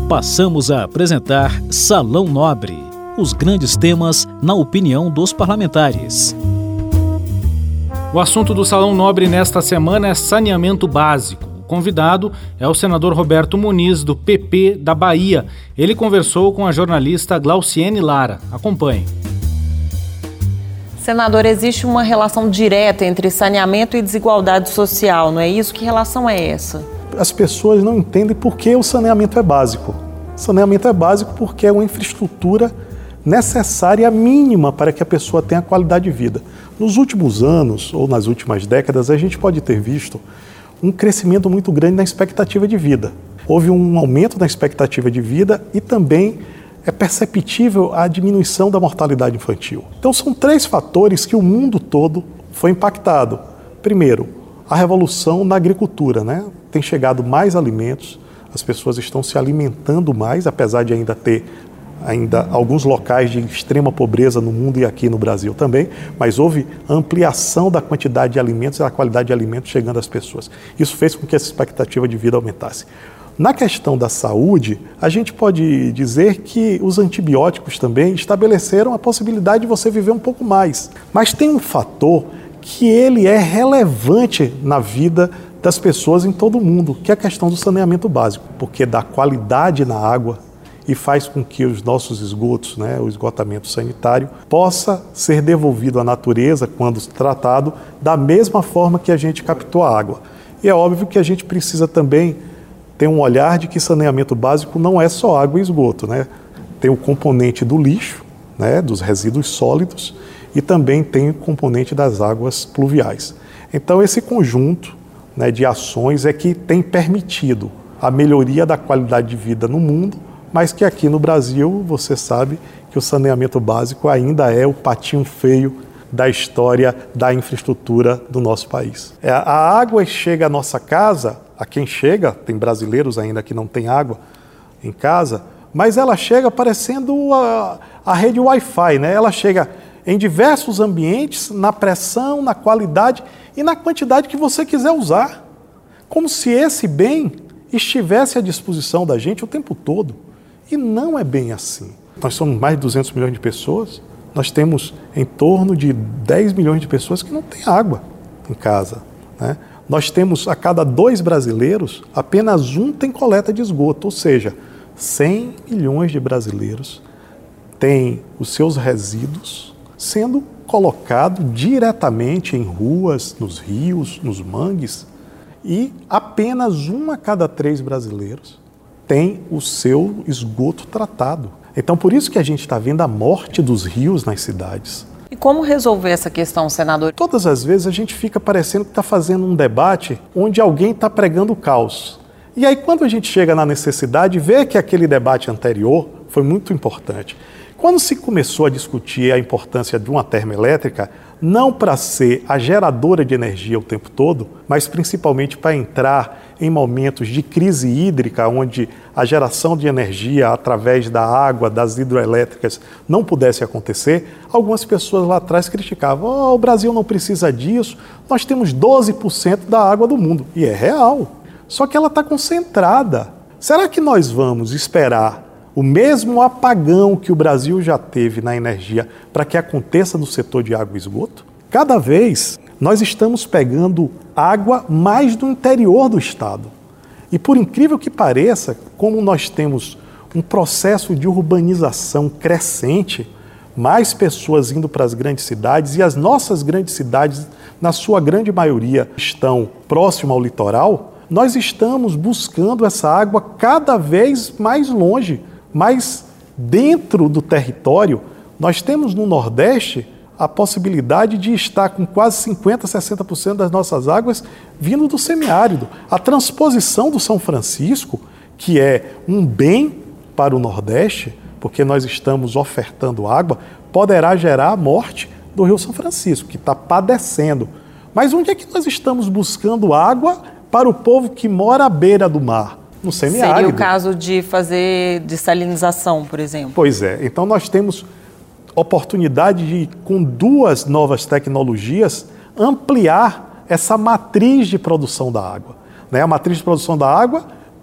Passamos a apresentar Salão Nobre, os grandes temas na opinião dos parlamentares. O assunto do Salão Nobre nesta semana é saneamento básico. O convidado é o senador Roberto Muniz, do PP da Bahia. Ele conversou com a jornalista Glauciene Lara. Acompanhe. Senador, existe uma relação direta entre saneamento e desigualdade social, não é isso? Que relação é essa? As pessoas não entendem por que o saneamento é básico. O saneamento é básico porque é uma infraestrutura necessária mínima para que a pessoa tenha qualidade de vida. Nos últimos anos, ou nas últimas décadas, a gente pode ter visto um crescimento muito grande na expectativa de vida. Houve um aumento na expectativa de vida e também é perceptível a diminuição da mortalidade infantil. Então são 3 fatores que o mundo todo foi impactado. Primeiro, a revolução na agricultura, né? Tem chegado mais alimentos, as pessoas estão se alimentando mais, apesar de ainda ter alguns locais de extrema pobreza no mundo e aqui no Brasil também, mas houve ampliação da quantidade de alimentos e da qualidade de alimentos chegando às pessoas. Isso fez com que essa expectativa de vida aumentasse. Na questão da saúde, a gente pode dizer que os antibióticos também estabeleceram a possibilidade de você viver um pouco mais. Mas tem um fator que ele é relevante na vida das pessoas em todo o mundo, que é a questão do saneamento básico, porque dá qualidade na água e faz com que os nossos esgotos, o esgotamento sanitário, possa ser devolvido à natureza quando tratado da mesma forma que a gente captou a água. E é óbvio que a gente precisa também ter um olhar de que saneamento básico não é só água e esgoto, Tem o componente do lixo, dos resíduos sólidos, e também tem o componente das águas pluviais. Então esse conjunto de ações é que tem permitido a melhoria da qualidade de vida no mundo, mas que aqui no Brasil você sabe que o saneamento básico ainda é o patinho feio da história da infraestrutura do nosso país. A água chega à nossa casa, a quem chega, tem brasileiros ainda que não têm água em casa, mas ela chega parecendo a rede Wi-Fi, Ela chega em diversos ambientes, na pressão, na qualidade e na quantidade que você quiser usar. Como se esse bem estivesse à disposição da gente o tempo todo. E não é bem assim. Nós somos mais de 200 milhões de pessoas, nós temos em torno de 10 milhões de pessoas que não têm água em casa. Nós temos, a cada 2 brasileiros, apenas 1 tem coleta de esgoto, ou seja, 100 milhões de brasileiros têm os seus resíduos sendo colocado diretamente em ruas, nos rios, nos mangues, e apenas 1 a cada 3 brasileiros tem o seu esgoto tratado. Então, por isso que a gente está vendo a morte dos rios nas cidades. E como resolver essa questão, senador? Todas as vezes a gente fica parecendo que está fazendo um debate onde alguém está pregando o caos. E aí, quando a gente chega na necessidade, vê que aquele debate anterior foi muito importante. Quando se começou a discutir a importância de uma termoelétrica, não para ser a geradora de energia o tempo todo, mas principalmente para entrar em momentos de crise hídrica, onde a geração de energia através da água, das hidroelétricas, não pudesse acontecer, algumas pessoas lá atrás criticavam: o Brasil não precisa disso, nós temos 12% da água do mundo. E é real, só que ela está concentrada. Será que nós vamos esperar o mesmo apagão que o Brasil já teve na energia para que aconteça no setor de água e esgoto? Cada vez nós estamos pegando água mais do interior do estado. E por incrível que pareça, como nós temos um processo de urbanização crescente, mais pessoas indo para as grandes cidades, e as nossas grandes cidades, na sua grande maioria, estão próximas ao litoral, nós estamos buscando essa água cada vez mais longe. Mas dentro do território, nós temos no Nordeste a possibilidade de estar com quase 50%, 60% das nossas águas vindo do semiárido. A transposição do São Francisco, que é um bem para o Nordeste, porque nós estamos ofertando água, poderá gerar a morte do Rio São Francisco, que está padecendo. Mas onde é que nós estamos buscando água para o povo que mora à beira do mar? No semiárido. Seria o caso de fazer dessalinização, por exemplo? Pois é. Então nós temos oportunidade de, com 2 novas tecnologias, ampliar essa matriz de produção da água. A matriz de produção da água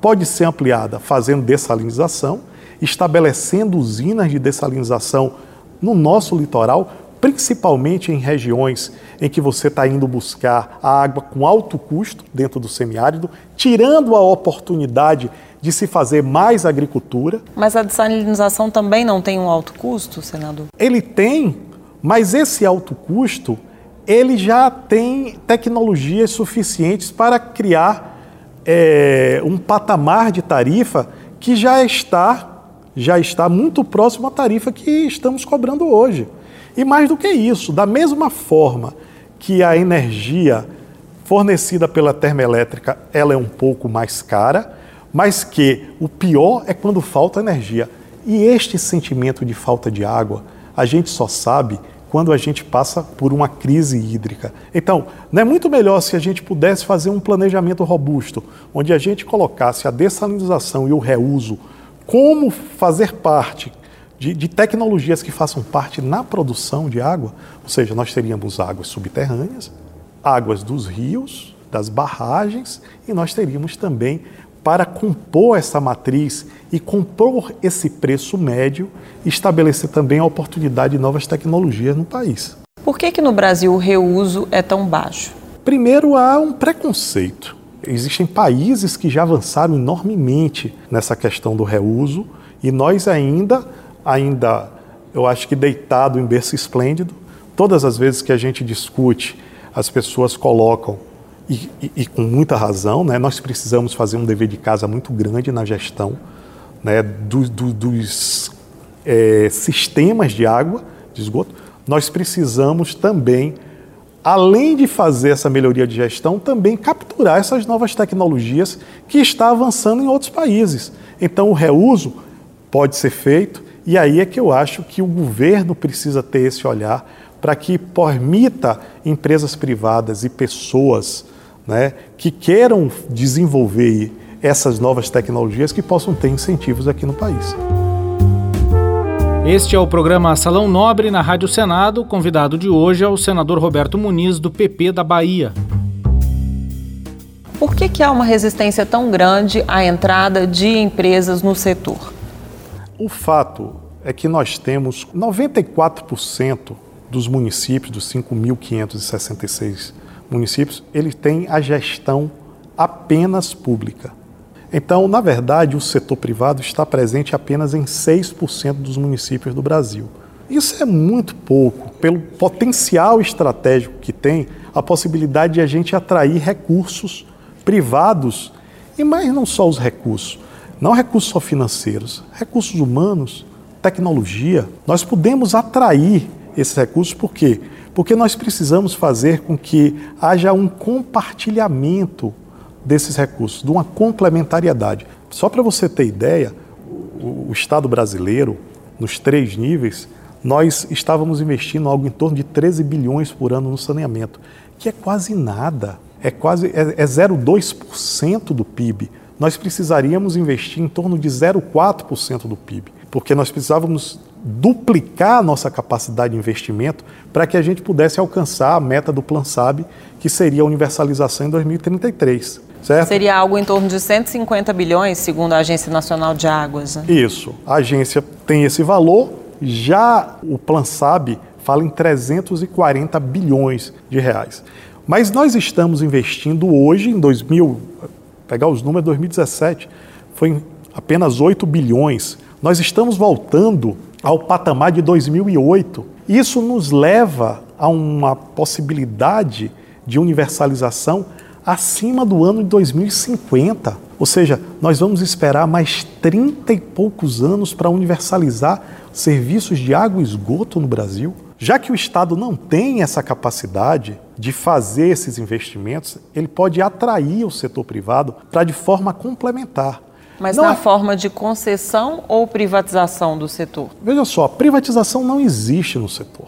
pode ser ampliada fazendo dessalinização, estabelecendo usinas de dessalinização no nosso litoral, principalmente em regiões em que você está indo buscar a água com alto custo dentro do semiárido, tirando a oportunidade de se fazer mais agricultura. Mas a dessalinização também não tem um alto custo, senador? Ele tem, mas esse alto custo, ele já tem tecnologias suficientes para criar um patamar de tarifa que já está muito próximo à tarifa que estamos cobrando hoje. E mais do que isso, da mesma forma que a energia fornecida pela termoelétrica ela é um pouco mais cara, mas que o pior é quando falta energia. E este sentimento de falta de água, a gente só sabe quando a gente passa por uma crise hídrica. Então, não é muito melhor se a gente pudesse fazer um planejamento robusto, onde a gente colocasse a dessalinização e o reuso como fazer parte de tecnologias que façam parte na produção de água, ou seja, nós teríamos águas subterrâneas, águas dos rios, das barragens, e nós teríamos também, para compor essa matriz e compor esse preço médio, estabelecer também a oportunidade de novas tecnologias no país. Por que no Brasil o reuso é tão baixo? Primeiro, há um preconceito. Existem países que já avançaram enormemente nessa questão do reuso e nós ainda, eu acho que deitado em berço esplêndido, todas as vezes que a gente discute, as pessoas colocam, e com muita razão, né, nós precisamos fazer um dever de casa muito grande na gestão, né, dos sistemas de água, de esgoto. Nós precisamos também, além de fazer essa melhoria de gestão, também capturar essas novas tecnologias que estão avançando em outros países. Então, o reuso pode ser feito, e aí é que eu acho que o governo precisa ter esse olhar para que permita empresas privadas e pessoas, né, que queiram desenvolver essas novas tecnologias que possam ter incentivos aqui no país. Este é o programa Salão Nobre na Rádio Senado. O convidado de hoje é o senador Roberto Muniz, do PP da Bahia. Por que há uma resistência tão grande à entrada de empresas no setor? O fato é que nós temos 94% dos municípios, dos 5.566 municípios, ele tem a gestão apenas pública. Então, na verdade, o setor privado está presente apenas em 6% dos municípios do Brasil. Isso é muito pouco, pelo potencial estratégico que tem, a possibilidade de a gente atrair recursos privados, e mais não só os recursos, não recursos só financeiros, recursos humanos, tecnologia. Nós podemos atrair esses recursos, por quê? Porque nós precisamos fazer com que haja um compartilhamento desses recursos, de uma complementariedade. Só para você ter ideia, o Estado brasileiro, nos 3 níveis, nós estávamos investindo algo em torno de 13 bilhões por ano no saneamento, que é quase nada, é 0,2% do PIB. Nós precisaríamos investir em torno de 0,4% do PIB, porque nós precisávamos duplicar a nossa capacidade de investimento para que a gente pudesse alcançar a meta do Plan SAB, que seria a universalização em 2033. Certo? Seria algo em torno de 150 bilhões, segundo a Agência Nacional de Águas. Né? Isso, a agência tem esse valor, já o Plan SAB fala em 340 bilhões de reais. Mas nós estamos investindo hoje, pegar os números de 2017, foi em apenas 8 bilhões. Nós estamos voltando ao patamar de 2008. Isso nos leva a uma possibilidade de universalização acima do ano de 2050. Ou seja, nós vamos esperar mais 30 e poucos anos para universalizar serviços de água e esgoto no Brasil. Já que o Estado não tem essa capacidade de fazer esses investimentos, ele pode atrair o setor privado para de forma complementar. Mas na forma de concessão ou privatização do setor? Veja só, privatização não existe no setor.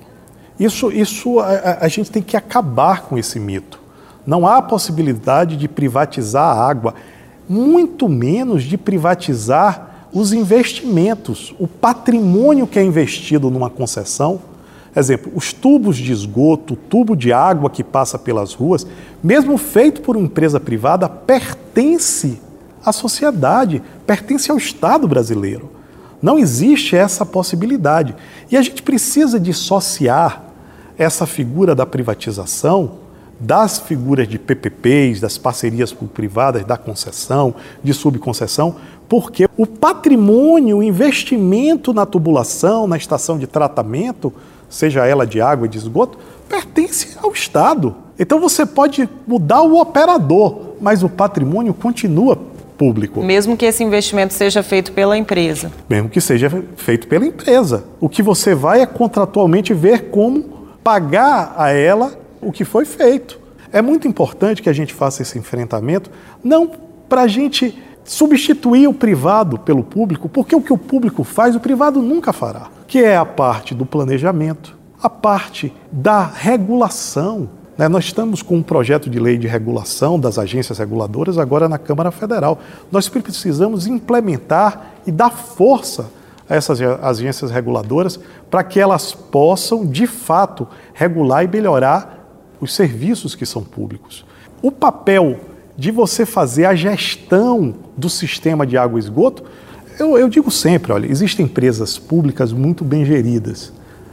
A gente tem que acabar com esse mito. Não há possibilidade de privatizar a água, muito menos de privatizar os investimentos, o patrimônio que é investido numa concessão. Exemplo, os tubos de esgoto, o tubo de água que passa pelas ruas, mesmo feito por uma empresa privada, pertence à sociedade, pertence ao Estado brasileiro. Não existe essa possibilidade. E a gente precisa dissociar essa figura da privatização das figuras de PPPs, das parcerias público-privadas, da concessão, de subconcessão, porque o patrimônio, o investimento na tubulação, na estação de tratamento, seja ela de água e de esgoto, pertence ao Estado. Então você pode mudar o operador, mas o patrimônio continua público. Mesmo que esse investimento seja feito pela empresa. Mesmo que seja feito pela empresa. O que você vai é contratualmente ver como pagar a ela o que foi feito. É muito importante que a gente faça esse enfrentamento, não para a gente substituir o privado pelo público, porque o que o público faz, o privado nunca fará, que é a parte do planejamento, a parte da regulação. Nós estamos com um projeto de lei de regulação das agências reguladoras agora na Câmara Federal. Nós precisamos implementar e dar força a essas agências reguladoras para que elas possam, de fato, regular e melhorar os serviços que são públicos. O papel de você fazer a gestão do sistema de água e esgoto, eu digo sempre, olha, existem empresas públicas muito bem geridas.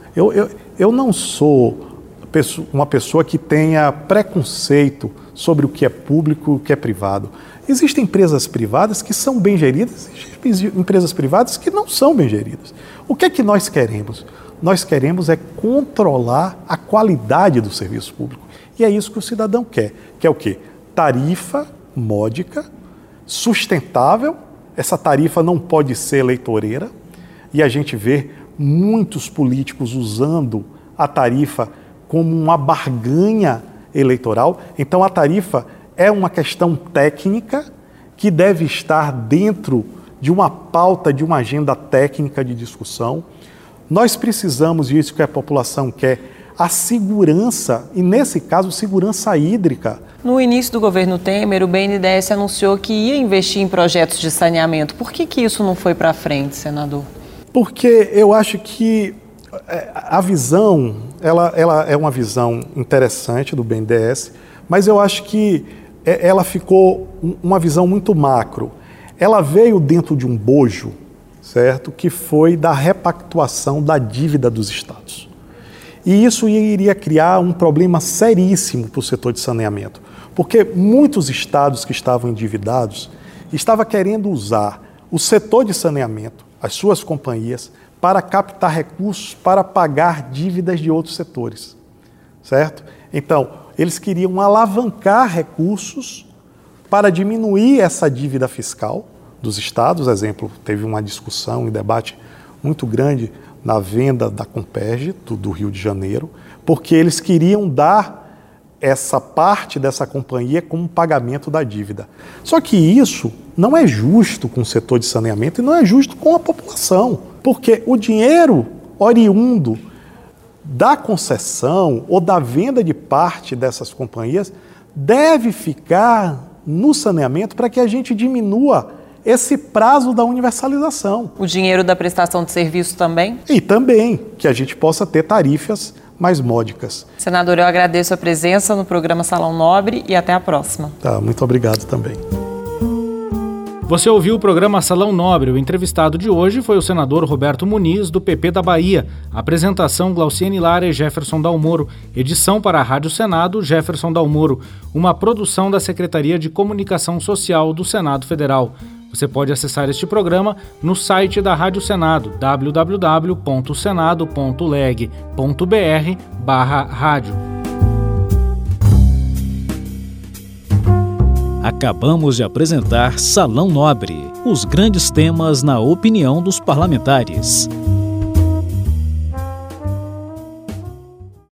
Eu não sou uma pessoa que tenha preconceito sobre o que é público e o que é privado. Existem empresas privadas que são bem geridas e empresas privadas que não são bem geridas. O que é que nós queremos? Nós queremos é controlar a qualidade do serviço público. E é isso que o cidadão quer. Quer o quê? Tarifa módica, sustentável. Essa tarifa não pode ser eleitoreira. E a gente vê muitos políticos usando a tarifa como uma barganha eleitoral. Então a tarifa é uma questão técnica que deve estar dentro de uma pauta, de uma agenda técnica de discussão. Nós precisamos, e isso que a população quer, a segurança, e nesse caso, segurança hídrica. No início do governo Temer, o BNDES anunciou que ia investir em projetos de saneamento. Por que isso não foi para frente, senador? Porque eu acho que a visão, ela é uma visão interessante do BNDES, mas eu acho que ela ficou uma visão muito macro. Ela veio dentro de um bojo, certo? Que foi da repactuação da dívida dos estados. E isso iria criar um problema seríssimo para o setor de saneamento, porque muitos estados que estavam endividados estavam querendo usar o setor de saneamento, as suas companhias, para captar recursos para pagar dívidas de outros setores, certo? Então, eles queriam alavancar recursos para diminuir essa dívida fiscal dos estados. Exemplo, teve uma discussão e debate muito grande na venda da Comperj, do Rio de Janeiro, porque eles queriam dar essa parte dessa companhia como pagamento da dívida. Só que isso não é justo com o setor de saneamento e não é justo com a população, porque o dinheiro oriundo da concessão ou da venda de parte dessas companhias deve ficar no saneamento para que a gente diminua esse prazo da universalização. O dinheiro da prestação de serviço também? E também que a gente possa ter tarifas mais módicas. Senador, eu agradeço a presença no programa Salão Nobre e até a próxima. Tá, muito obrigado também. Você ouviu o programa Salão Nobre. O entrevistado de hoje foi o senador Roberto Muniz, do PP da Bahia. Apresentação Glauciane Lara e Jefferson Dalmoro. Edição para a Rádio Senado, Jefferson Dalmoro. Uma produção da Secretaria de Comunicação Social do Senado Federal. Você pode acessar este programa no site da Rádio Senado, www.senado.leg.br/rádio. Acabamos de apresentar Salão Nobre, os grandes temas na opinião dos parlamentares.